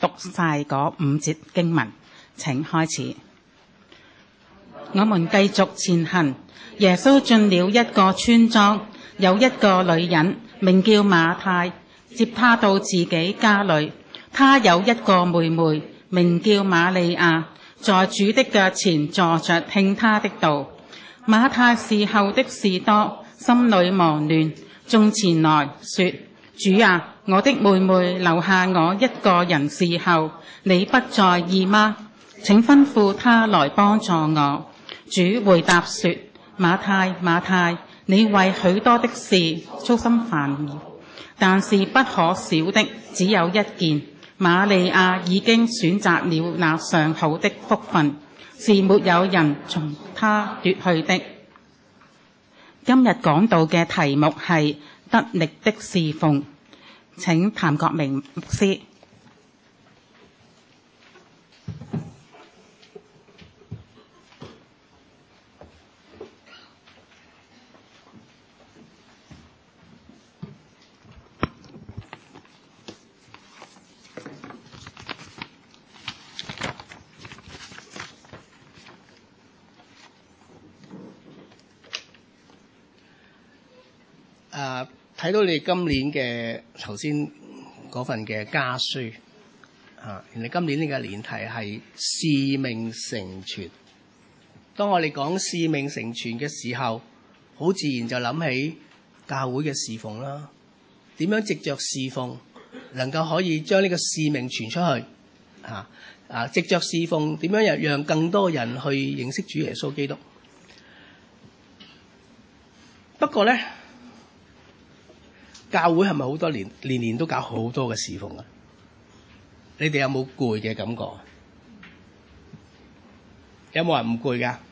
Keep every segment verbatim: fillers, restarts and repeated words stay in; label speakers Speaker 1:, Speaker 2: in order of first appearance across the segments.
Speaker 1: 讀晒嗰五節經文。請開始。我們繼續前行，耶穌進了一個村莊，有一個女人名叫馬太，接他到自己家裏。他有一個妹妹名叫瑪利亞，在主的腳前坐着聽他的道。馬太伺候的事多，心裏忙亂，眾前來說：主啊，我的妹妹留下我一個人伺候，你不在意嗎？請吩咐她來幫助我。主回答說：馬太，馬太，你為許多的事操心煩擾，但是不可少的只有一件。瑪利亞已經選擇了那上好的福分，是沒有人從她奪去的。今日講到嘅題目係得力的侍奉。請譚國明牧師。
Speaker 2: 啊！睇到你今年嘅頭先嗰份嘅家書啊，原來今年呢個年題係使命成全。當我哋講使命成全嘅時候，好自然就諗起教會嘅侍奉啦。點樣藉着侍奉能夠可以將呢個使命傳出去啊？啊！藉着侍奉點樣讓更多人去認識主耶穌基督？不過咧，教會係咪好多年年年都搞好多嘅侍奉啊？你哋有冇攰嘅感覺？有冇人唔攰㗎？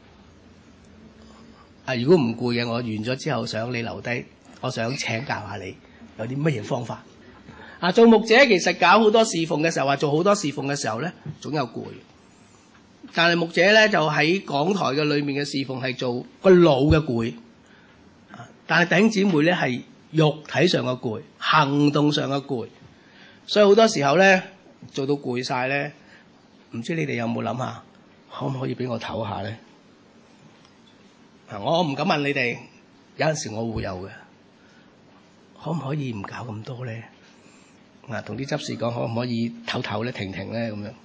Speaker 2: 啊，如果唔攰嘅，我完咗之後想你留低，我想請教下你有啲乜嘢方法。啊，做牧者其實搞好多侍奉嘅時候，話做好多侍奉嘅時候咧，總有攰。但係牧者咧就喺講台嘅裏面嘅侍奉係做個腦嘅攰，但係弟兄姊妹咧係肉體上嘅攰，行動上嘅攰，所以好多時候咧做到攰晒咧，唔知你哋有冇諗下，可唔可以俾我唞下咧？啊，我唔敢問你哋，有陣時我會有嘅，可唔可以唔搞咁多咧？啊，同啲執事講，可唔可以唞唞咧，停停咧咁樣？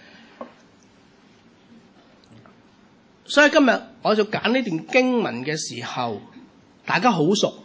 Speaker 2: 所以今日我就揀呢段經文嘅時候，大家好熟。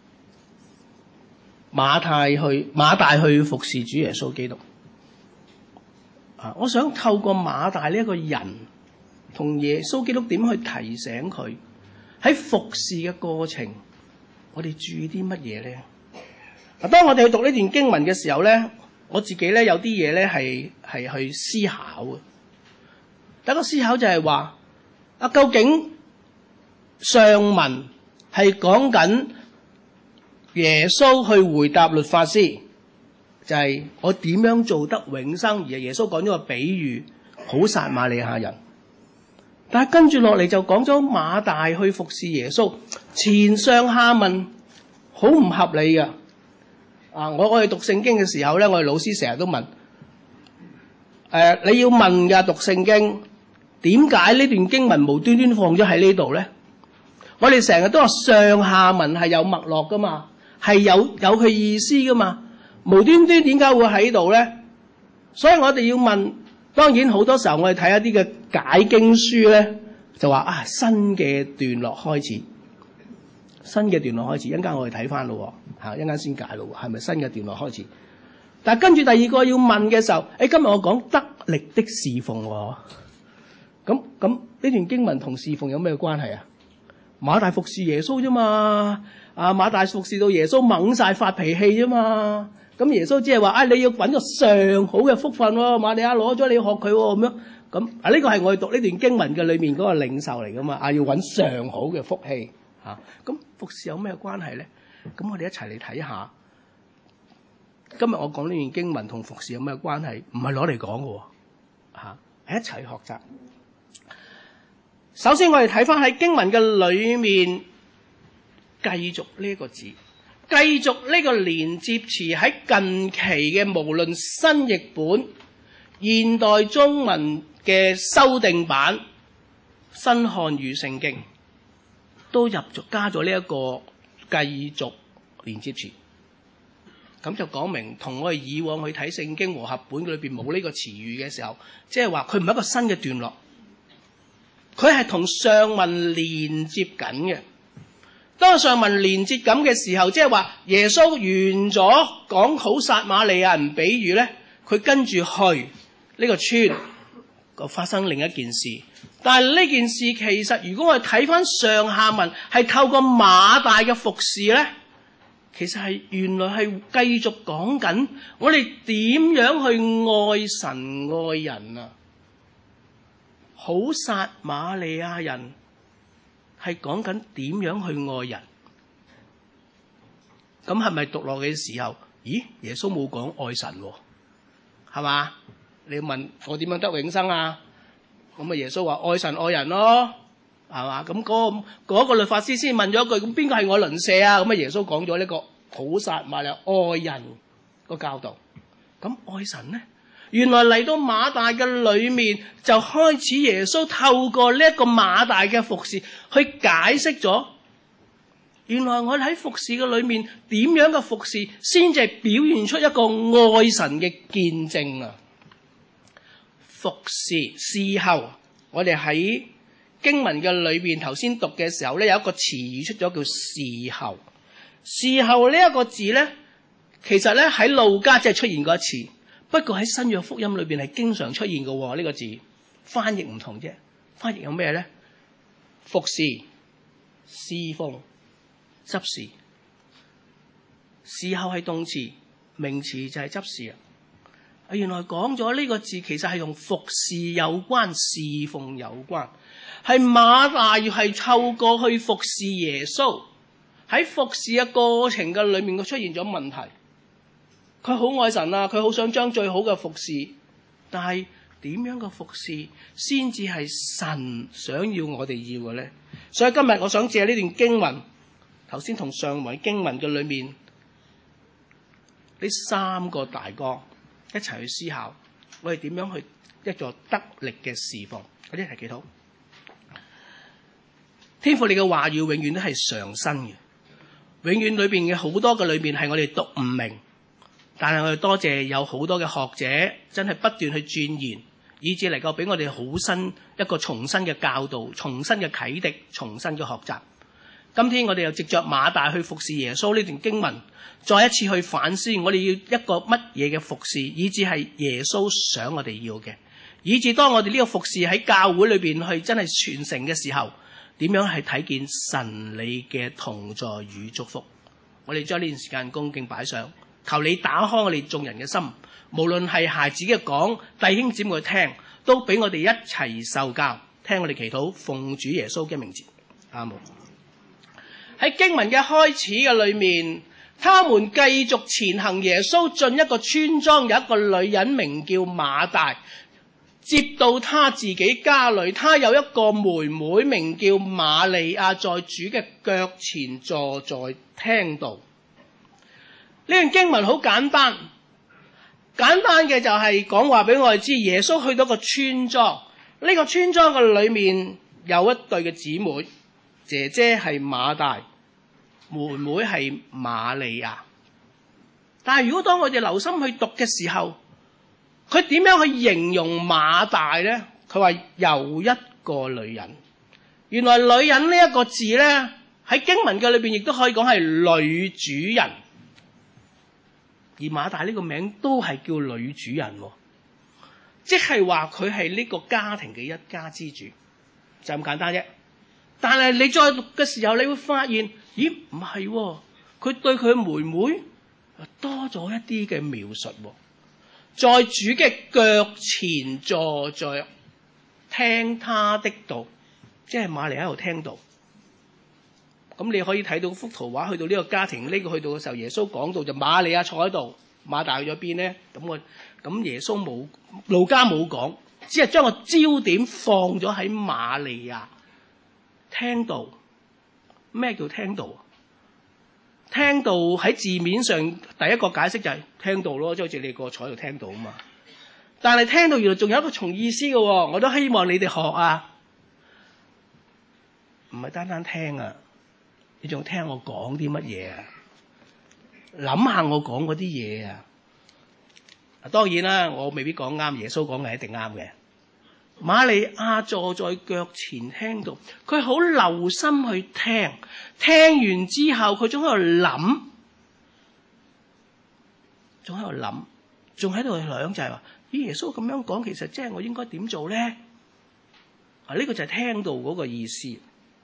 Speaker 2: 馬太去馬大去服侍主耶穌基督啊！我想透過馬大呢一個人，同耶穌基督點去提醒佢喺服侍嘅過程，我哋注意啲乜嘢咧？嗱，當我哋去讀呢段經文嘅時候咧，我自己咧有啲嘢咧係係去思考嘅。第一個思考就係話啊，究竟上文係講緊耶穌去回答律法師，就係、是、我點樣做得永生，而耶穌講咗個比喻，好撒瑪利亞人。但係跟住落嚟就講咗馬大去服侍耶穌，前上下文好唔合理嘅。啊，我我哋讀聖經嘅時候咧，我哋老師成日都問，誒、呃，你要問噶讀聖經，點解呢段經文無端端放咗喺呢度咧？我哋成日都話上下文係有脈絡噶嘛。係有有佢意思噶嘛？無端端點解會喺度咧？所以我哋要問。當然好多時候我哋睇一啲嘅解經書咧，就話啊新嘅段落開始，新嘅段落開始。一陣間我哋睇翻咯，嚇一陣間先解咯，係咪新嘅段落開始？但係跟住第二個要問嘅時候，誒今日我講得力的侍奉喎，咁咁呢段經文同侍奉有咩關係啊？馬大服侍耶穌啫嘛。啊！馬大服侍到耶穌猛晒發脾氣啫嘛，咁耶穌只係話：啊，你要揾個上好嘅福分喎，瑪利亞攞咗你要學佢喎，咁樣咁啊？呢個係我哋讀呢段經文嘅裏面嗰個領受嚟噶嘛？啊，要揾上好嘅福氣嚇，咁服侍有咩關係咧？咁我哋一齊嚟睇下，今日我講呢段經文同服侍有咩關係？唔係攞嚟講嘅喎，嚇係一齊學習。首先我哋睇翻喺經文嘅裏面。繼續呢一個字， 繼續呢個連接詞喺近期嘅無論新譯本、現代中文嘅修訂版、新漢語聖經都入咗加咗呢一個繼續連接詞，咁就講明同我哋以往去睇聖經和合本裏邊冇呢個詞語嘅時候，即係話佢唔係一個新嘅段落，佢係同上文連接緊嘅。當上文連接緊嘅時候，即係話耶穌完咗講好撒瑪利亞人比喻咧，佢跟住去呢個村，個發生另一件事。但係呢件事其實如果我哋睇翻上下文，係透過馬大嘅服侍咧，其實係原來係繼續講緊我哋點樣去愛神愛人啊。好撒瑪利亞人係講緊點樣去愛人，咁係咪讀落嘅時候，咦？耶穌冇講愛神喎，係嘛？你問我點樣得永生啊？咁啊，耶穌話愛神愛人咯，係嘛？咁嗰個嗰個律法師先問咗一句，咁邊個係我鄰舍啊？咁啊，耶穌講咗呢個好撒瑪利亞愛人個教導。咁愛神呢？原來嚟到馬大嘅裏面，就開始耶穌透過呢一個馬大嘅服侍去解釋咗，原來我哋喺服侍嘅裏面點樣嘅服侍先至係表現出一個愛神嘅見證啊！服侍事後，我哋喺經文嘅裏面頭先讀嘅時候咧，有一個詞語出咗叫事後。事後呢一個字咧，其實咧喺路加只係出現過一次。不過喺新約福音裏邊係經常出現嘅喎，呢個字翻譯唔同啫。翻譯有咩咧？服侍、侍奉、執事。事後係動詞，名詞就係執事啊。原來講咗呢個字其實係同服侍有關、侍奉有關。係馬大係透過去服侍耶穌，喺服侍嘅過程嘅裏面，佢出現咗問題。佢好愛神啊，佢好想將最好嘅服侍，但係點樣嘅服侍先至係神想要我哋要嘅咧？所以今日我想借呢段經文，頭先同上文經文嘅裏面呢三個大綱一齊去思考，我哋點樣去一座得力嘅侍奉。我哋一齊祈禱。天父，你嘅話語永遠都係常新嘅，永遠裏邊嘅好多嘅裏邊係我哋讀唔明。但係我哋多謝有好多嘅學者真係不斷去鑽研，以致能夠俾我哋好新一個重新嘅教導、重新嘅啟迪、重新嘅學習。今天我哋又藉着馬大去服侍耶穌呢段經文，再一次去反思我哋要一個乜嘢嘅服侍，以致係耶穌想我哋要嘅，以致當我哋呢個服侍喺教會裏邊去真係傳承嘅時候，點樣係睇見神你嘅同在與祝福。我哋將呢段時間恭敬擺上。求你打開我哋眾人嘅心，無論係孩子嘅講，弟兄姊妹聽，都俾我哋一齊受教，聽我哋祈禱，奉主耶穌嘅名字，阿門。喺經文嘅開始嘅裏面，他們繼續前行，耶穌進一個村莊，有一個女人名叫馬大，接到他自己家裏，他有一個妹妹名叫瑪利亞，在主嘅腳前坐在聽道。呢段經文好簡單，簡單嘅就係講話俾我哋知，耶穌去到個村莊，呢、這個村莊嘅裏面有一對嘅姊妹，姐姐係馬大，妹妹係瑪利亞。但係如果當我哋留心去讀嘅時候，佢點樣去形容馬大呢？佢話有一個女人。原來女人呢一個字呢，喺經文嘅裏邊亦都可以講係女主人。而馬大呢個名都係叫女主人，即係話佢係呢個家庭嘅一家之主，就咁簡單啫。但係你再讀嘅時候，你會發現，咦，唔係，佢對佢妹妹多咗一啲嘅描述，在主嘅腳前坐着聽他的道，即係瑪利亞喺度聽道。咁你可以睇到幅圖畫，去到呢個家庭呢、這個去到嘅時候，耶穌講到就瑪利亞坐喺度，馬大去咗邊咧？咁我咁耶穌冇，路加冇講，只係將個焦點放咗喺瑪利亞聽道。咩叫聽道？ 聽道喺字面上第一個解釋就係聽道咯，即係好似你個坐喺度聽道啊嘛。但係聽道原來仲有一個重意思嘅喎，我都希望你哋學啊，唔係單單聽啊，你仲聽我講啲乜嘢啊？諗下我講嗰啲嘢啊！當然啦，我未必講啱，耶穌講嘅一定啱嘅。瑪利亞坐在腳前聽道，佢好留心去聽，聽完之後佢仲喺度諗，仲喺度諗，仲喺度想就係話：咦，耶穌咁樣講，其實即係我應該點做咧？啊，呢個就係聽道嗰個意思。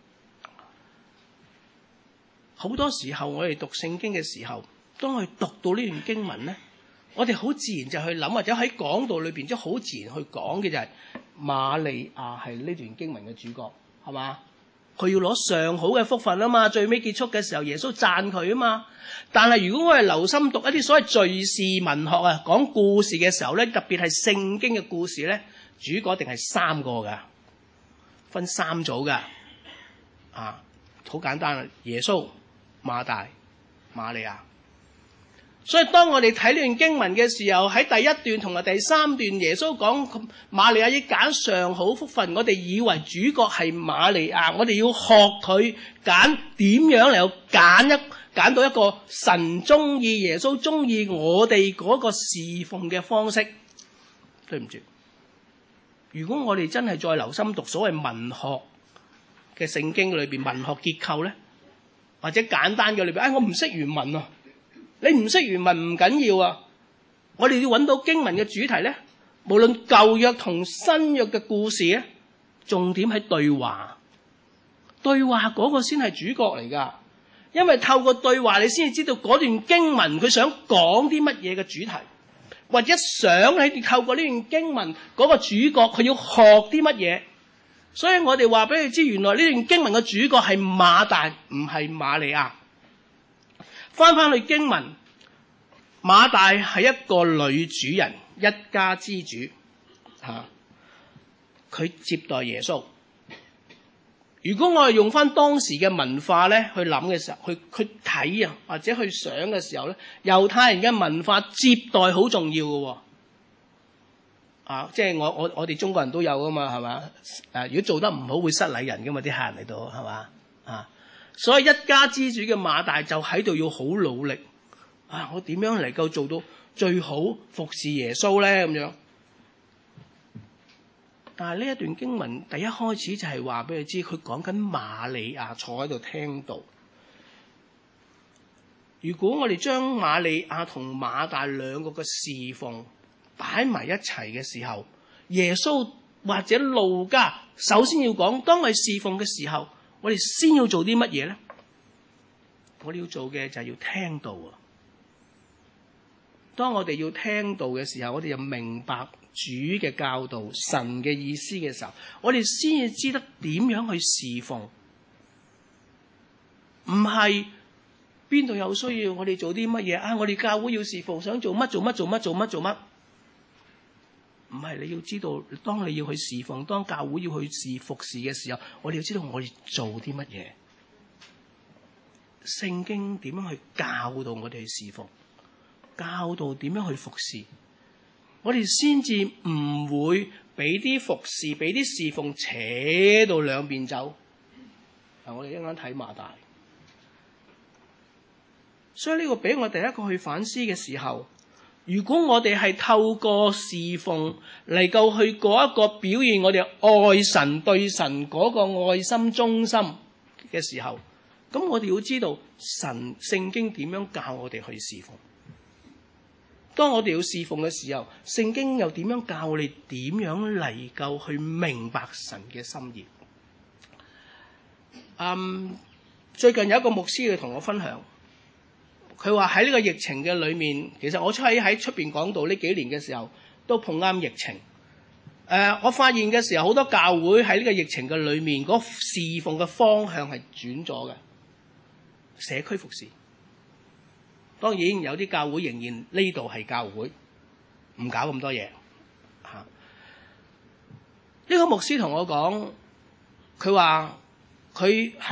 Speaker 2: 好多時候我哋讀聖經嘅時候，當我哋讀到呢段經文咧，我哋好自然就去諗，或者喺講道裏邊即係好自然去講嘅就係瑪利亞係呢段經文嘅主角，係嘛？佢要攞上好嘅福分啊嘛，最尾結束嘅時候耶穌讚佢啊嘛。但係如果我哋留心讀一啲所謂敘事文學啊，講故事嘅時候咧，特別係聖經嘅故事咧，主角一定係三個噶，分三組噶，啊，好簡單啊，耶穌、馬大、瑪利亞。所以當我哋睇呢段經文嘅時候，喺第一段同埋第三段，耶穌講瑪利亞要揀上好福分，我哋以為主角係瑪利亞，我哋要學佢揀點樣嚟揀一揀到一個神中意、耶穌中意我哋嗰個侍奉嘅方式。對唔住，如果我哋真係再留心讀所謂文學嘅聖經裏邊文學結構咧，或者簡單嘅裏邊，哎，我唔識原文啊。你唔識原文唔緊要啊，我哋要揾到經文嘅主題咧，無論舊約同新約嘅故事咧，重點喺對話，對話嗰個先係主角嚟㗎，因為透過對話你先至知道嗰段經文佢想講啲乜嘢嘅主題，或者想喺透過呢段經文嗰個主角佢要學啲乜嘢，所以我哋話俾你知，原來呢段經文嘅主角係馬大，唔係瑪利亞。翻返去經文，馬大係一個女主人，一家之主，吓，佢接待耶穌。如果我係用翻當時嘅文化咧去諗嘅時候，去去睇啊，或者去想嘅時候咧，猶太人嘅文化接待好重要嘅，啊，即係我我我哋中國人都有噶嘛，係嘛？誒，如果做得唔好會失禮人噶嘛，啲客人嚟到，係嘛？啊。所以一家之主嘅馬大就喺度要好努力啊！我點樣嚟夠做到最好服侍耶穌咧？咁樣，但係呢一段經文第一開始就係話俾你知，佢講緊瑪利亞坐喺度聽道。如果我哋將瑪利亞同馬大兩個嘅侍奉擺埋一齊嘅時候，耶穌或者路加首先要講，當我哋侍奉嘅時候，我哋先要做啲乜嘢咧？我哋要做嘅就係要聽道啊！當我哋要聽道嘅時候，我哋就明白主嘅教導、神嘅意思嘅時候，我哋先至知得點樣去侍奉。唔係邊度有需要，我哋做啲乜嘢啊？我哋教會要侍奉，想做乜做乜做乜做乜做乜。唔係，你要知道，當你要去侍奉，當教會要去侍服侍嘅時候，我哋要知道我哋做啲乜嘢。聖經點樣去教導我哋去侍奉，教導點樣去服侍，我哋先至唔會俾啲服侍、俾啲侍奉扯到兩邊走。嗱，我哋一陣間睇馬大，所以呢個俾我第一個去反思嘅時候。如果我哋係透過侍奉嚟夠去嗰一個表現我哋愛神對神嗰個愛心忠心嘅時候，咁我哋要知道神聖經點樣教我哋去侍奉。當我哋要侍奉嘅時候，聖經又點樣教我哋點樣嚟夠去明白神嘅心意。嗯，最近有一個牧師去同我分享。佢話喺呢個疫情嘅裏面，其實我出喺喺出邊講道呢幾年嘅時候，都碰啱疫情。誒、呃，我發現嘅時候，好多教會喺呢個疫情嘅裏面，嗰侍奉嘅方向係轉咗嘅，社區服侍。當然有啲教會仍然呢度係教會，唔搞咁多嘢嚇。呢、這個牧師同我講，佢話佢喺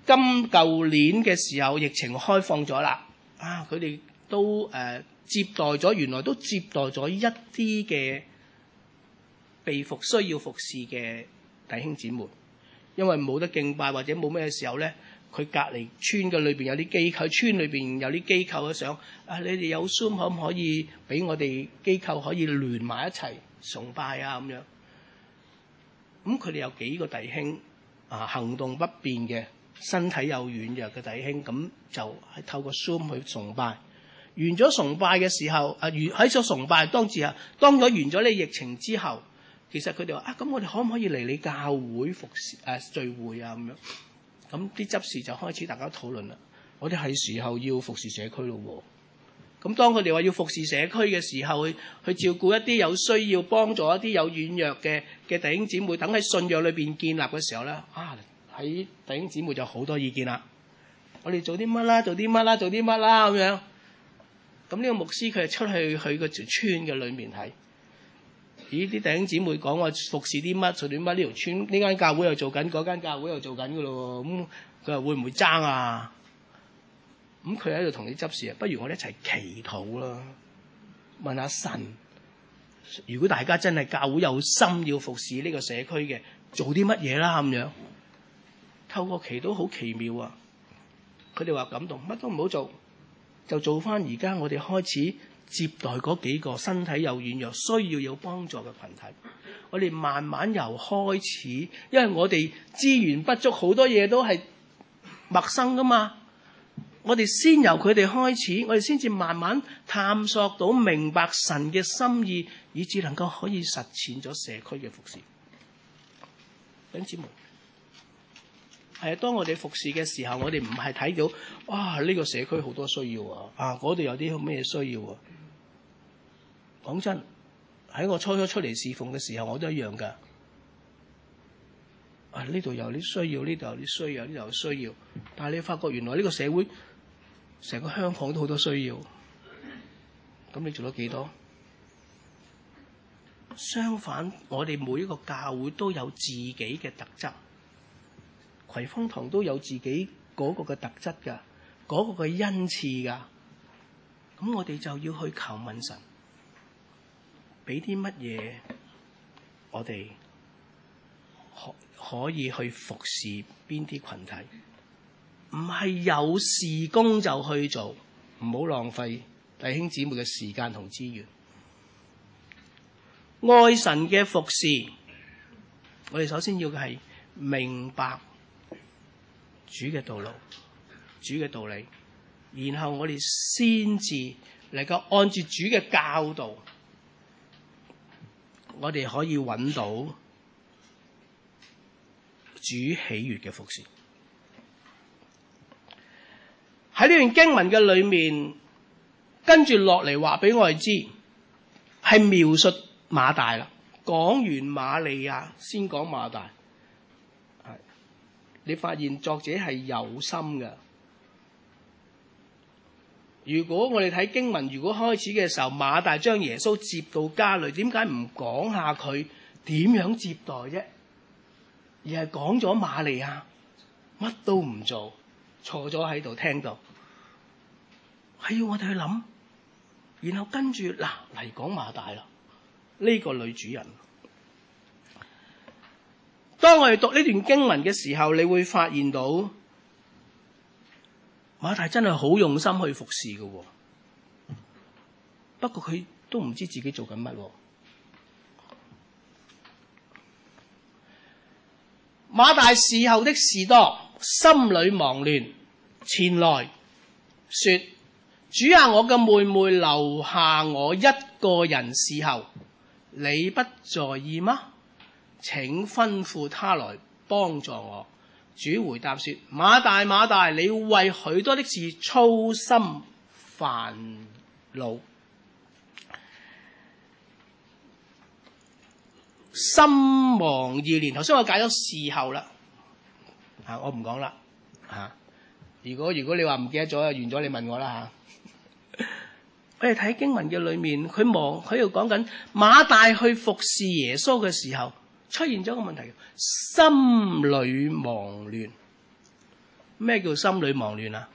Speaker 2: 今舊年嘅時候疫情開放咗啦，啊佢哋都誒、呃、接待咗，原來都接待咗一啲嘅被服需要服侍嘅弟兄姊妹，因為冇得敬拜或者冇咩時候咧，佢隔離村嘅裏邊有啲機構，村裏邊有啲機構想啊，你哋有 Zoom 可唔可以俾我哋機構可以聯埋一齊崇拜啊咁樣？咁佢哋有幾個弟兄啊，行動不便嘅，身體有軟弱嘅弟兄，咁就係透過 Zoom 去崇拜。完咗崇拜嘅時候，啊，完喺咗崇拜當時啊，當咗完咗呢疫情之後，其實佢哋話啊，咁我哋可唔可以嚟你教會服侍誒、啊、聚會啊咁樣？咁啲執事就開始大家討論啦。我哋係時候要服侍社區咯喎。咁當佢哋話要服侍社區嘅時候，去去照顧一啲有需要、幫助一啲有軟弱嘅嘅弟兄姊妹，等喺信仰裏邊建立嘅時候咧，啊喺弟兄姊妹就好多意見啦。我哋做啲乜啦？做啲乜啦？做啲乜啦？咁樣。咁呢個牧師佢係出去去個條村嘅裏面睇。咦！啲弟兄姊妹講話服侍啲乜做啲乜？呢條村呢間教會又做緊，嗰間教會又做緊嘅咯喎。咁佢話會唔會爭啊？咁佢喺度同你執事啊，不如我哋一齊祈禱啦，問下神。如果大家真係教會有心要服侍呢個社區嘅，做啲乜嘢啦咁樣？透過祈禱好奇妙啊！佢哋話感動，乜都唔好做，就做翻而家我哋開始接待嗰幾個身體有軟弱、需要有幫助嘅群體。我哋慢慢由開始，因為我哋資源不足，好多嘢都係陌生噶嘛。我哋先由佢哋開始，我哋先至慢慢探索到明白神嘅心意，以至能夠可以實踐咗社區嘅服侍。弟兄姊妹，係啊，當我哋服侍嘅時候，我哋唔係睇到哇呢個社區好多需要啊，啊嗰度有啲咩需要啊。講真，喺我初初出嚟侍奉嘅時候，我都一樣㗎。啊呢度有啲需要，呢度有啲需要，呢度有需要，但係你發覺原來呢個社會成個香港都好多需要，咁你做咗幾多？相反，我哋每一個教會都有自己嘅特質，葵芳堂都有自己嗰個嘅特質㗎，嗰個嘅恩賜㗎。咁我哋就要去求問神，俾啲乜嘢我哋可可以去服侍邊啲群體？唔係有事工就去做，唔好浪費弟兄姊妹嘅時間同資源。愛神嘅服侍，我哋首先要嘅係明白主嘅道路、主嘅道理，然後我哋先至能夠按住主嘅教導，我哋可以揾到主喜悅嘅服侍。喺呢段經文嘅裏面，跟住落嚟話俾我哋知，係描述馬大啦。講完瑪利亞，先講馬大。係，你發現作者係有心嘅。如果我哋睇經文，如果開始嘅時候，馬大將耶穌接到家裏，點解唔講下佢點樣接待啫？而係講咗瑪利亞，乜都唔做，坐咗喺度聽到。係要我哋去諗，然後跟住嗱嚟講馬大啦，呢個女主人。當我哋讀呢段經文嘅時候，你會發現到馬大真係好用心去服侍嘅，不過佢都唔知自己做緊乜。馬大伺候的事多，心裏忙亂，前來說：主啊，我嘅妹妹留下我一個人伺候，你不在意嗎？請吩咐他來幫助我。主回答說：馬大馬大，你為許多的事操心煩惱，心忙意亂。頭先我解咗伺候啦，啊，我唔講啦，吓。如果如果你話唔記得咗，完咗你問我啦吓。我哋睇經文嘅裏面，佢忙喺度講緊馬大去服侍耶穌嘅時候，出現咗個問題，心裏忙亂。 咩叫心裏忙亂啊？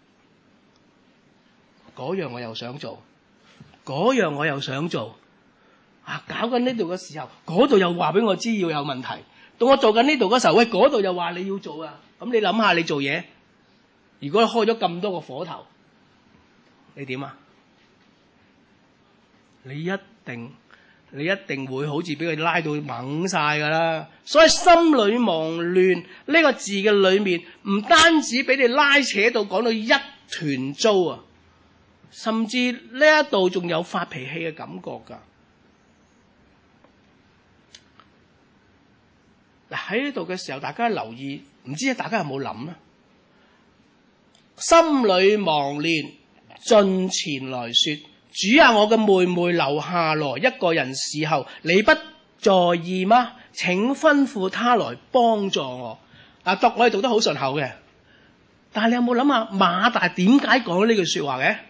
Speaker 2: 嗰樣我又想做，嗰樣我又想做，啊搞緊呢度嘅時候，嗰度又話俾我知要有問題。到我做緊呢度嗰時候，喂嗰度又話你要做啊。咁你諗下，你做嘢，如果開咗咁多個火頭，你點啊？你一定你一定會好似俾佢拉到懵晒噶啦。所以心裏忙亂呢個字嘅裏面，唔單止俾你拉扯到講到一團糟啊，甚至呢一度仲有發脾氣嘅感覺噶。嗱，喺呢度嘅時候，大家留意，唔知大家有冇諗咧？心裏忙亂，進前來說：主啊，我嘅妹妹留下來一個人伺候，你不在意嗎？請吩咐他來幫助我。啊，讀我哋讀得好順口嘅，但係你有冇諗下馬大點解講呢句說話嘅？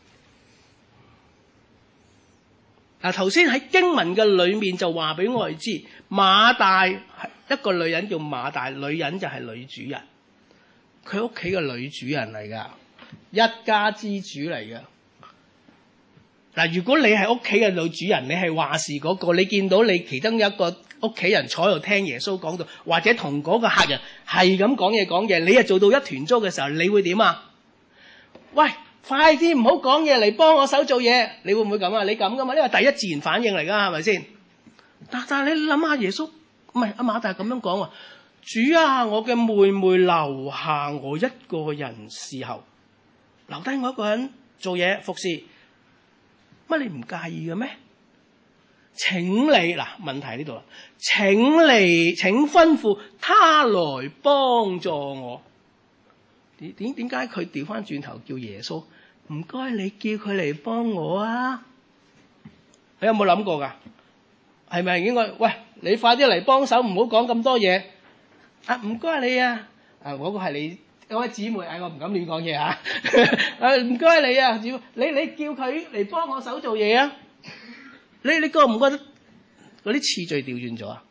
Speaker 2: 嗱，頭先喺經文嘅裏面就話俾我哋知，馬大係一個女人叫馬大，女人就係女主人，佢屋企嘅女主人嚟噶，一家之主嚟嘅。嗱，如果你係屋企嘅女主人，你係話事嗰個，你見到你其中有一個屋企人坐喺度聽耶穌講道，或者同嗰個客人係咁講嘢講嘢，你係做到一團糟嘅時候，你會點啊？喂，快啲唔好講嘢嚟幫我手做嘢，你會唔會咁啊？你咁噶嘛？呢個第一自然反應嚟噶，係咪先？但但係你諗下耶穌，唔係阿馬大咁樣講喎，主啊，我嘅妹妹留下我一個人伺候，留低我一個人做嘢服侍。乜你唔介意嘅咩？請你嗱，問題呢度啦，請你請吩咐他來幫助我。點點點解佢調翻轉頭叫耶穌？唔該，你叫佢嚟幫我啊！你有冇諗過噶？係咪應該？喂，你快啲嚟幫手，唔好講咁多嘢。啊，唔該你啊！啊，嗰個係你嗰位姊妹，唉，我唔敢亂講嘢啊！啊，唔該你啊，姊妹，你你叫佢嚟幫我手做嘢啊！你你覺唔覺得嗰啲次序調轉咗啊？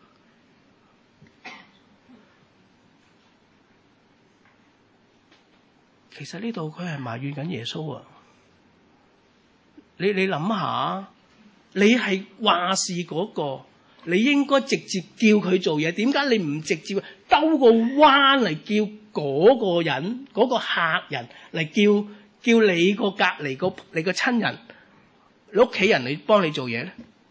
Speaker 2: 其實呢度佢係埋怨緊耶穌啊！你你諗下，你係話事嗰個，你應該直接叫佢做嘢，點解你唔直接兜個彎嚟叫嗰個人、嗰個客人嚟叫叫你個隔離個你個親人、你屋企人嚟幫你做嘢咧？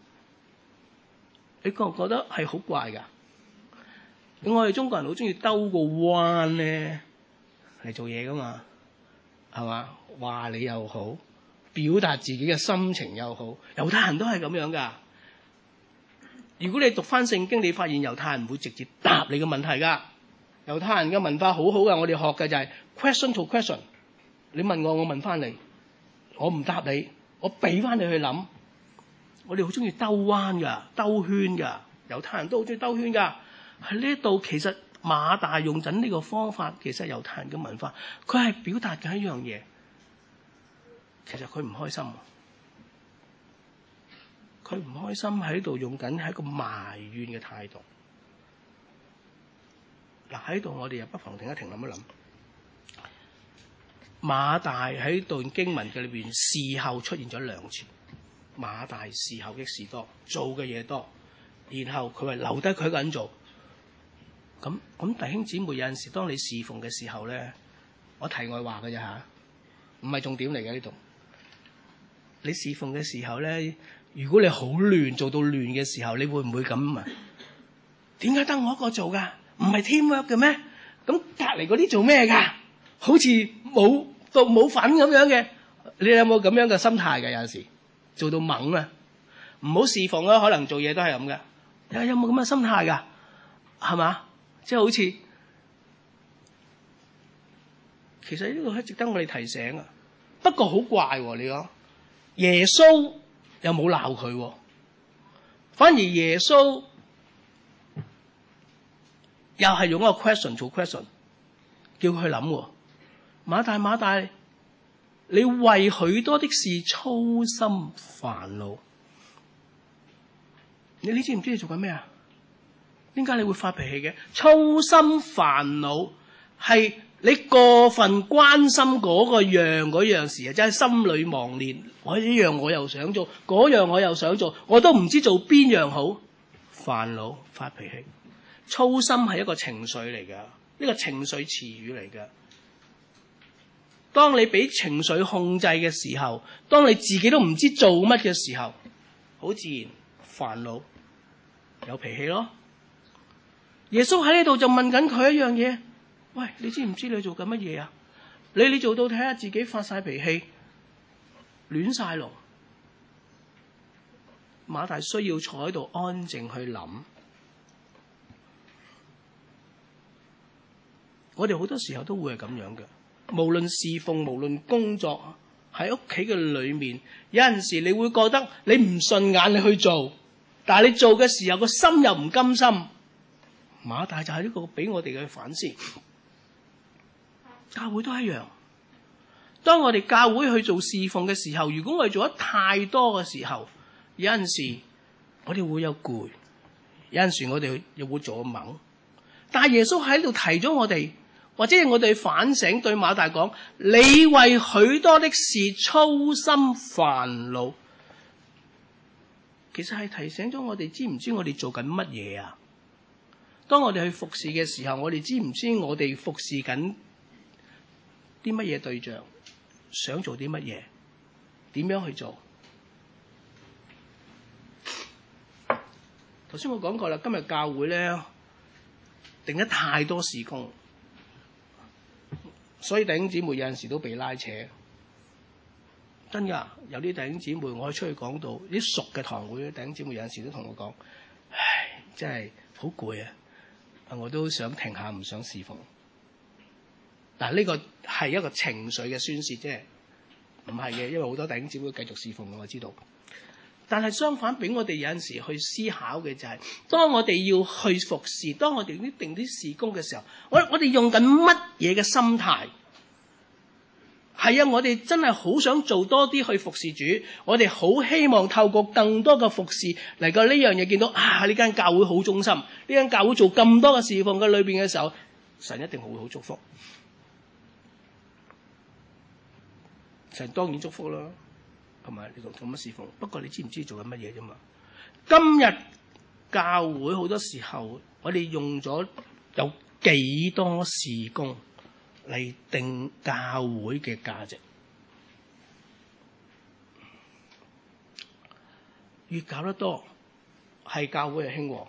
Speaker 2: 你覺唔覺得係好怪㗎？我哋中國人好中意兜個彎咧嚟做嘢㗎嘛，係嘛？話你又好，表達自己嘅心情又好，猶太人都係咁樣㗎。如果你讀翻聖經，你發現猶太人唔會直接答你嘅問題㗎。猶太人嘅文化好好㗎，我哋學嘅就係 question to question。你問我，我問翻你，我唔答你，我俾翻你去諗。我哋好中意兜彎㗎，兜圈㗎。猶太人都好中意兜圈㗎。喺呢度其實馬大用緊呢個方法，其實猶太人嘅文化，佢係表達緊一樣嘢。其實佢唔開心，佢唔開心喺度用緊係一個埋怨嘅態度。嗱，喺度我哋又不妨停一停，諗一諗。馬大喺段經文嘅裏邊事後出現咗兩次。馬大事後嘅事多，做嘅嘢多，然後佢話留低佢一個人做。咁咁弟兄姊妹，有陣時當你侍奉嘅時候咧，我題外話嘅啫吓，唔係重點嚟嘅呢度。你侍奉嘅時候咧，如果你好亂，做到亂嘅時候，你會唔會咁啊？點解得我一個做噶？唔係 teamwork 嘅咩？咁隔籬嗰啲做咩噶？好似冇到冇份咁樣嘅，你有冇咁樣嘅心態嘅？有陣時做到猛啊，唔好侍奉啊，可能做嘢都係咁嘅。有有冇咁嘅心態噶？係嘛？即係好似，其實呢個係值得我哋提醒啊。不過好怪喎，你講耶穌又冇鬧佢，反而耶穌又係用一個 question to question， 叫佢去諗。馬大馬大，你為許多的事操心煩惱，你你知唔知你做緊咩啊？點解你會發脾氣嘅？操心煩惱係你過分關心嗰個樣嗰樣事啊，真係心裏忙亂。我呢樣我又想做，嗰樣我又想做，我都唔知做邊樣好。煩惱、發脾氣、操心係一個情緒嚟㗎，呢個情緒詞語嚟㗎。當你俾情緒控制嘅時候，當你自己都唔知做乜嘅時候，好自然煩惱有脾氣咯。耶穌喺呢度就問緊佢一樣嘢，喂，你知唔知你做緊乜嘢啊？你你做到睇下自己發晒脾氣，亂晒龍。馬大需要坐喺度安靜去諗。我哋好多時候都會係咁樣嘅，無論侍奉，無論工作，喺屋企嘅裏面，有陣時你會覺得你唔順眼，你去做，但係你做嘅時候個心又唔甘心。馬大就係呢個俾我哋嘅反思。教會都一樣，當我哋教會去做侍奉嘅時候，如果我哋做得太多嘅時候，有陣時我哋會有攰，有陣時我哋又會做猛。但係耶穌喺度提咗我哋，或者係我哋反省，對馬大講：你為許多的事操心煩惱。其實係提醒咗我哋，知唔知我哋做緊乜嘢啊？當我哋去服侍嘅時候，我哋知唔知我哋服侍緊啲乜嘢對象？想做啲乜嘢？點樣去做？頭先我講過啦，今日教會咧定得太多事工，所以弟兄姊妹有陣時都被拉扯。真㗎，有啲弟兄姊妹我可以出去講到啲熟嘅堂會，弟兄姊妹有陣時都同我講：唉，真係好攰啊！我都想停下，唔想侍奉。但係呢個係一個情緒嘅宣泄啫，唔係嘅，因為好多弟兄姊妹繼續侍奉嘅，我知道。但係相反，俾我哋有陣時去思考嘅就係、是，當我哋要去服侍，當我哋呢定啲事工嘅時候，我我哋用緊乜嘢嘅心態？係啊，我哋真係好想做多啲去服侍主，我哋好希望透過更多嘅服侍嚟到呢樣嘢，見到啊呢間教會好忠心，呢間教會做咁多嘅侍奉嘅裏邊嘅時候，神一定會好祝福。神當然祝福啦，同埋你做做乜侍奉？不過你知唔知做緊乜嘢啫嘛？今日教會好多時候，我哋用咗有幾多事工嚟定教會嘅價值？越搞得多，係教會係興旺，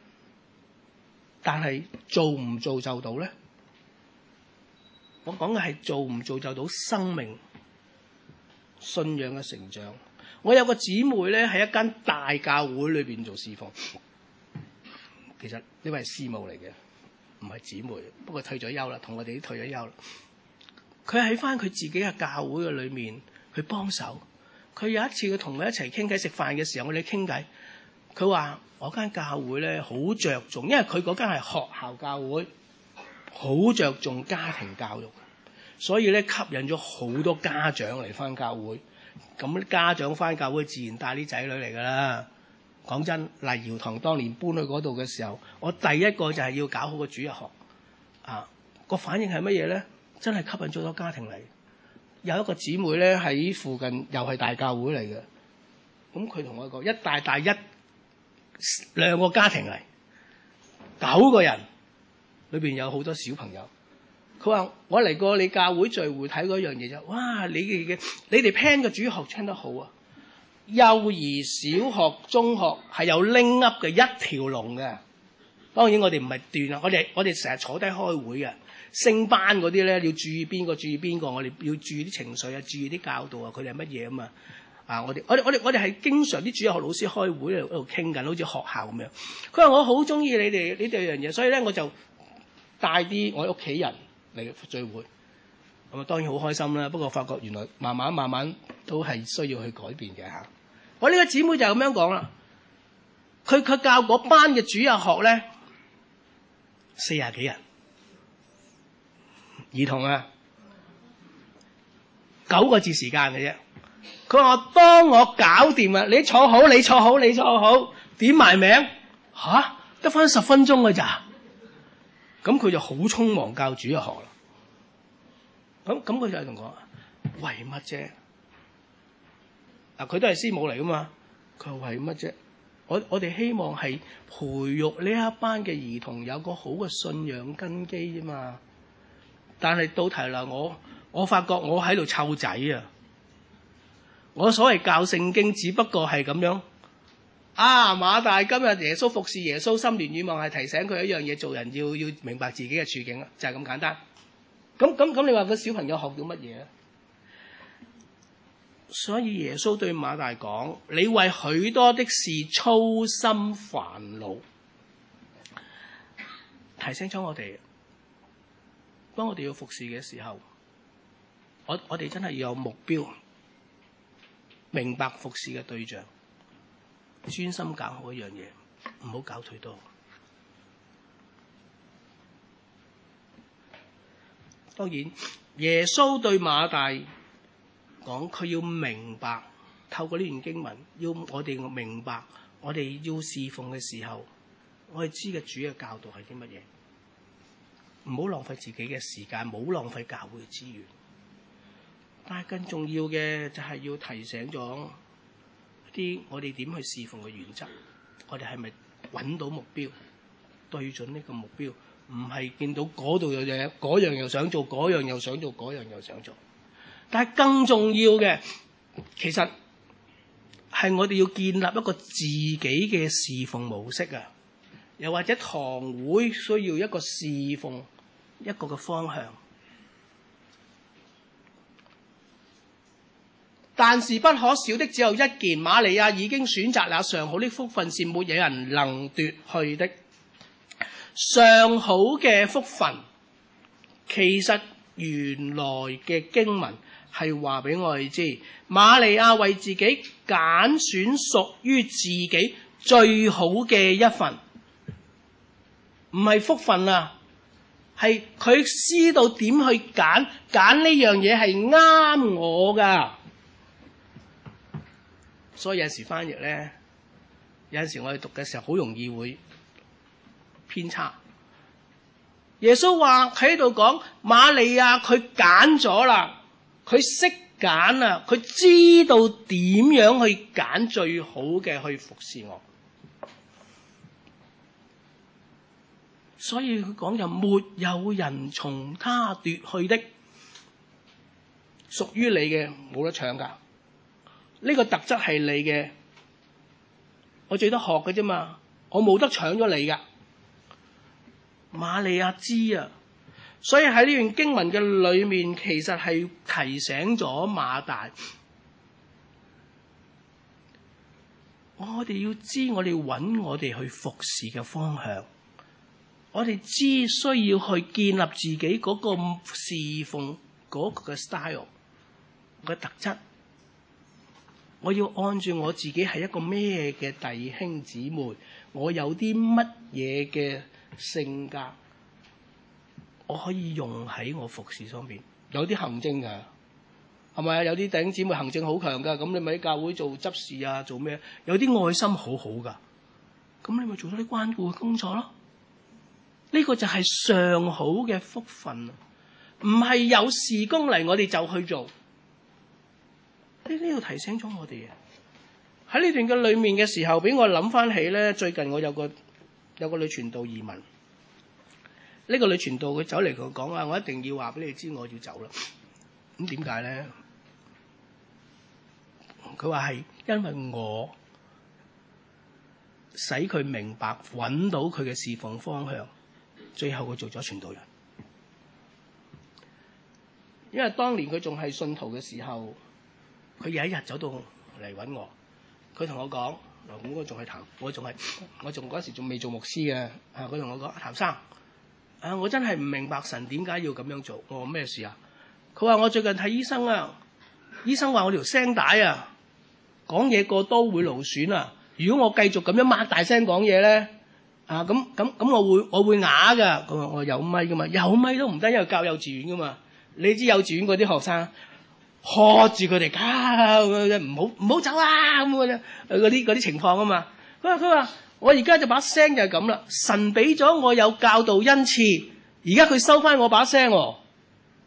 Speaker 2: 但係做唔做就到咧？我講嘅係做唔做就到生命信仰嘅成長。我有個姊妹咧，喺一間大教會裏邊做侍奉，其實呢位係師母嚟嘅，唔係姊妹，不過退咗休啦，同我哋都退咗休啦。佢喺翻佢自己嘅教會嘅裏面去幫手。佢有一次佢同佢一齊傾偈食飯嘅時候，我哋傾偈，佢話我間教會咧好着重，因為佢嗰間係學校教會，好着重家庭教育，所以咧吸引咗好多家長嚟翻教會。咁家長翻教會自然帶啲仔女嚟㗎啦。講真，黎瑤堂當年搬去嗰度嘅時候，我第一個就係要搞好個主日學。啊，個反應係乜嘢咧？真係吸引咗好多家庭嚟。有一個姊妹咧喺附近，又係大教會嚟嘅。咁佢同我講，一大大一兩個家庭嚟，九個人，裏邊有好多小朋友。佢話：我嚟過你教會聚會睇嗰樣嘢啫。哇！你哋嘅你哋 plan 嘅主學聽得好啊！幼兒、小學、中學係有拎 up 嘅一條龍嘅。當然我哋唔係斷啊，我哋我哋成日坐低開會嘅。升班嗰啲咧要注意邊個，注意邊個，我哋要注意啲情緒啊，注意啲教導啊，佢哋係乜嘢啊嘛。啊，我哋我哋我哋我哋係經常啲主日學老師開會喺度傾緊，好似學校咁樣。佢話我好中意你哋呢兩樣嘢，所以咧我就帶啲我屋企人嚟聚會，咁啊當然好開心啦。不過發覺原來慢慢慢慢都係需要去改變嘅嚇。我呢個姊妹就咁樣講啦，佢佢教嗰班嘅主日學咧四廿幾人兒童啊，九個字時間嘅啫。佢話當我搞掂啦，你坐好，你坐好，你坐好，點埋名吓，得返十分鐘㗎咋？咁佢就好匆忙教主日學啦。 咁咁佢就同我為乜啫？嗱，佢都係師母嚟噶嘛？佢話為乜啫？我我哋希望係培育呢一班嘅兒童有個好嘅信仰根基啫嘛。但係到題啦，我我發覺我喺度湊仔啊！我所謂教聖經，只不過係咁樣。啊，馬大今日耶穌服侍耶穌，心連願望係提醒佢一樣嘢，做人要要明白自己嘅處境啊，就係咁簡單。咁咁咁，你話個小朋友學到乜嘢咧？所以耶穌對馬大講：你為許多的事操心煩惱，提醒咗我哋，當我哋要服侍嘅時候，我我哋真係要有目標，明白服侍嘅對象。專心搞好一樣嘢，唔好搞太多。當然，耶穌對馬大講，佢要明白，透過呢段經文，要我哋明白，我哋要侍奉嘅時候，我哋知嘅主嘅教導係啲乜嘢，唔好浪費自己嘅時間，唔好浪費教會嘅資源。但係更重要嘅就係要提醒咗啲我哋點去侍奉嘅原則，我哋係咪揾到目標，對準呢個目標，唔係見到嗰度有嘢，嗰樣又想做，嗰樣又想做，嗰樣又想做。但係更重要嘅，其實係我哋要建立一個自己嘅侍奉模式啊，又或者堂會需要一個侍奉一個嘅方向。但是不可少的只有一件，瑪利亞已經選擇那上好的福分，是沒有人能奪去的。上好嘅福分，其實原來嘅經文係話俾我哋知，瑪利亞為自己揀選屬於自己最好嘅一份，唔係福分啊，係佢知道點去揀，揀呢樣嘢係啱我噶。所以有時翻譯咧，有陣時我哋讀嘅時候好容易會偏差。耶穌話喺度講瑪利亞佢揀咗啦，佢識揀啊，佢知道點樣去揀最好嘅去服侍我。所以佢講就沒有人從他奪去的，屬於你嘅冇得搶噶。呢個特質係你嘅，我最多學嘅啫嘛，我冇得搶咗你噶。瑪利亞知啊，所以喺呢段經文嘅裏面，其實係提醒咗馬大，我哋要知我哋揾我哋去服侍嘅方向，我哋知需要去建立自己嗰個侍奉嗰個嘅 style 嘅特質。我要按住我自己係一個咩嘅弟兄姊妹，我有啲乜嘢嘅性格，我可以用喺我服侍上面。有啲行政㗎，係咪啊？有啲弟兄姊妹行政好強㗎，咁你咪喺教會做執事啊，做咩？有啲愛心好好㗎，咁你咪做咗啲關顧嘅工作咯。呢個就係上好嘅福分，唔係有事工嚟我哋就去做。呢呢度提醒咗我哋啊！喺呢段嘅裏面嘅時候，俾我諗翻起咧，最近我有個有個女傳道移民，呢、這個女傳道佢走嚟同我講啊，我一定要話俾你知我要走啦。咁點解咧？佢話係因為我使佢明白揾到佢嘅侍奉方向，最後佢做咗傳道人。因為當年佢仲係信徒嘅時候，佢有一日走到嚟揾我，佢同我講：嗱，咁我仲係譚，我仲係，我仲嗰時仲未做牧師嘅。啊，佢同我講：譚生，啊，我真係唔明白神點解要咁樣做。我話咩事啊？佢話我最近睇醫生啊，醫生話我條聲帶啊，講嘢過多會勞損啊。如果我繼續咁樣擘大聲講嘢咧，啊，咁咁咁我會我會啞㗎。佢話我有咪㗎嘛，有咪都唔得，因為教幼稚園㗎嘛。你知幼稚園嗰啲學生，喝住佢哋，啊，唔好唔好走啊！咁嗰啲嗰啲情況啊嘛。佢話佢話我而家就把聲就係咁啦。神俾咗我有教導恩賜，而家佢收翻我把聲喎。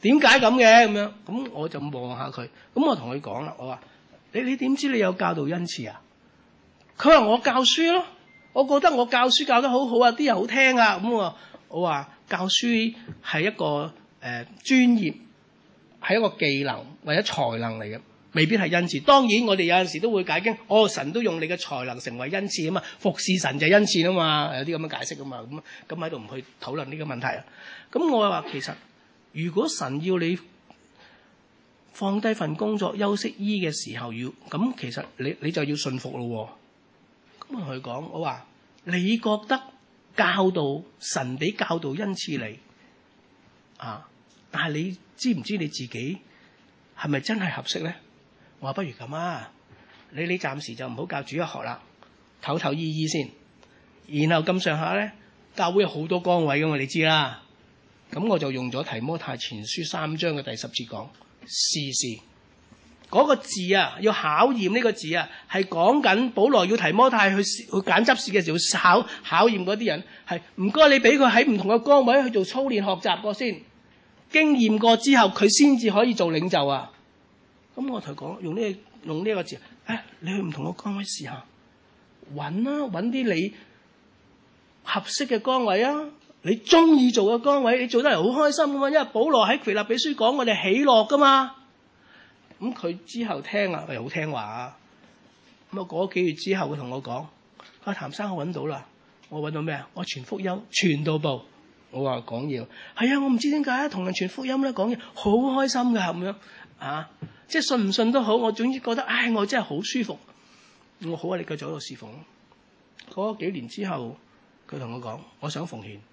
Speaker 2: 點解咁嘅咁樣？咁我就望下佢，咁我同佢講啦，我話你你點知你有教導恩賜啊？佢話我教書咯，我覺得我教書教得好好啊，啲人好聽啊。咁我我話教書係一個誒、呃、專業，係一個技能或者才能嚟嘅，未必係恩賜。當然我哋有陣時都會解經，哦，神都用你嘅才能成為恩賜啊嘛，服侍神就係恩賜啊嘛，有啲咁嘅解釋啊嘛。咁咁喺度唔去討論呢個問題啊。咁我話其實如果神要你放低份工作休息醫嘅時候要，咁其實你你就要信服咯。咁我同佢講，我話你覺得教導神俾教導恩賜你啊，但係你知唔知你自己係咪真係合適咧？我話不如咁啊，你你暫時就唔好教主日學啦，唞唞醫醫先，然後咁上下咧，教會有好多崗位噶嘛，你知啦。咁我就用咗提摩太前書三章嘅第十節講，試試嗰個字啊，要考驗呢個字啊，係講緊保羅要提摩太去去揀執事嘅時候考考驗嗰啲人，係唔該你俾佢喺唔同嘅崗位去做操練學習過先，經驗過之後佢先至可以做領袖啊。咁我同佢講，用呢、這個、用呢個字，誒、哎，你去唔同嘅崗位試下，揾啊，揾啲你合適嘅崗位啊。你中意做嘅崗位，你做得嚟好開心噶嘛？因為保羅喺腓立比書講我哋喜樂噶嘛。咁佢之後聽啊，佢好聽話啊。咁啊過咗幾月之後，佢同我講：阿譚生，我揾到啦。我揾到咩啊？我傳福音，傳道部。我話講嘢，係啊，我唔知點解同人傳福音咧，講嘢好開心噶咁樣啊。即係信唔信都好，我總之覺得，唉，我真係好舒服。我好啊，你繼續喺度侍奉。過咗幾年之後，佢同我講：我想奉獻。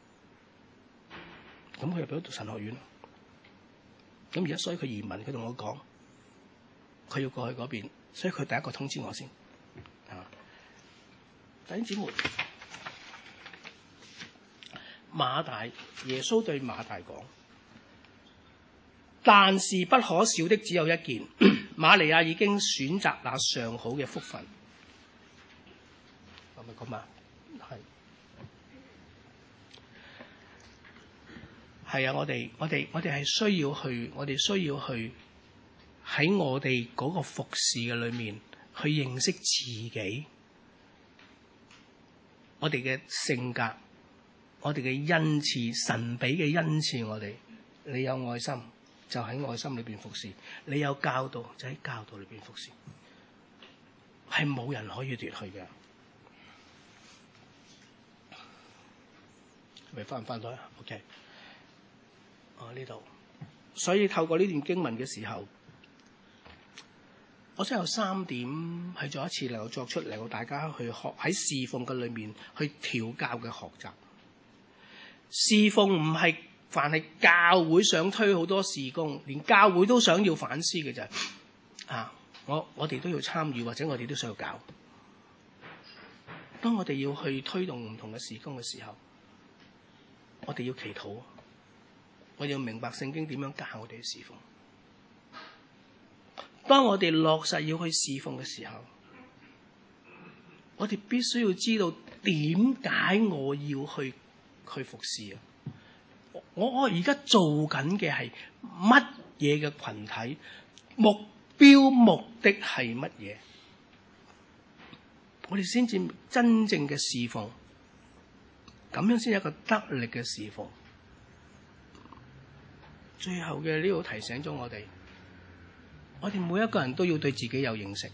Speaker 2: 咁佢入咗讀神學院，咁而家所以佢移民，佢同我講，佢要過去嗰邊，所以佢第一個通知我先。啊，弟兄姊妹，馬大，耶穌對馬大講，但是不可少的只有一件，瑪利亞已經選擇那上好嘅福分。係咪咁啊？係。係啊，我哋我哋我哋係需要去，我哋需要去喺我哋嗰個服侍嘅裏面去認識自己，我哋嘅性格，我哋嘅恩賜，神俾嘅恩賜我哋。你有愛心就喺愛心裏邊服侍，你有教導就喺教導裏邊服侍，係冇人可以奪去嘅。咪翻唔翻到啊 ？OK。哦，呢度，所以透過呢段經文嘅時候，我真係有三點係再一次能夠作出嚟，令大家去學喺侍奉嘅裏面去調教嘅學習。侍奉唔係凡係教會想推好多事工，連教會都想要反思嘅就係啊，我我哋都要參與，或者我哋都需要教。當我哋要去推動唔同嘅事工嘅時候，我哋要祈禱。我要明白聖經點樣教我哋侍奉。當我哋落實要去侍奉嘅時候，我哋必須要知道點解我要去去服侍啊！我我而家做緊嘅係乜嘢嘅群體？目標目的係乜嘢？我哋先至真正嘅侍奉，咁樣先有一個得力嘅侍奉。最後嘅呢度提醒咗我哋，我哋每一個人都要對自己有認識，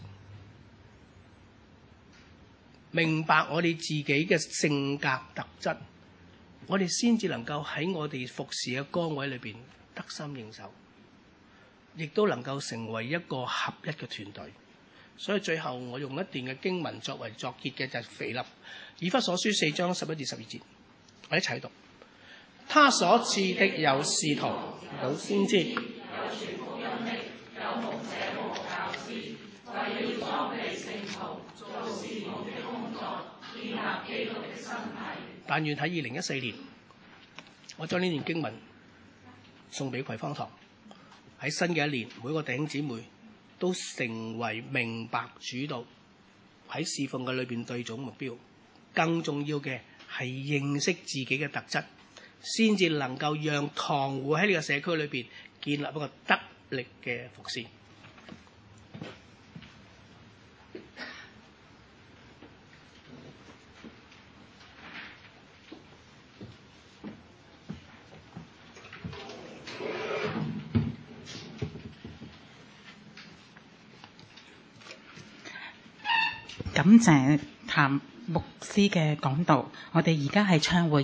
Speaker 2: 明白我哋自己嘅性格特質，我哋先至能夠喺我哋服侍嘅崗位裏邊得心應手，亦都能夠成為一個合一嘅團隊。所以最後我用一段嘅經文作為作結嘅，就係腓立以弗所書四章十一至十二節，我一齊讀。他所賜的有使徒，有先知，有傳福音的，有牧者和教師，為要裝備聖徒，做侍奉的工作，建立基督的身體。但願喺二零一四年，我將呢段經文送俾葵芳堂，喺新嘅一年，每個弟兄姊妹都成為明白主道喺侍奉嘅裏邊對準目標。更重要嘅係認識自己嘅特質。 先至能夠讓堂戶喺呢個社區裏邊建立一個得力嘅服侍。
Speaker 1: 感謝譚牧師嘅講道，我哋而家係唱會。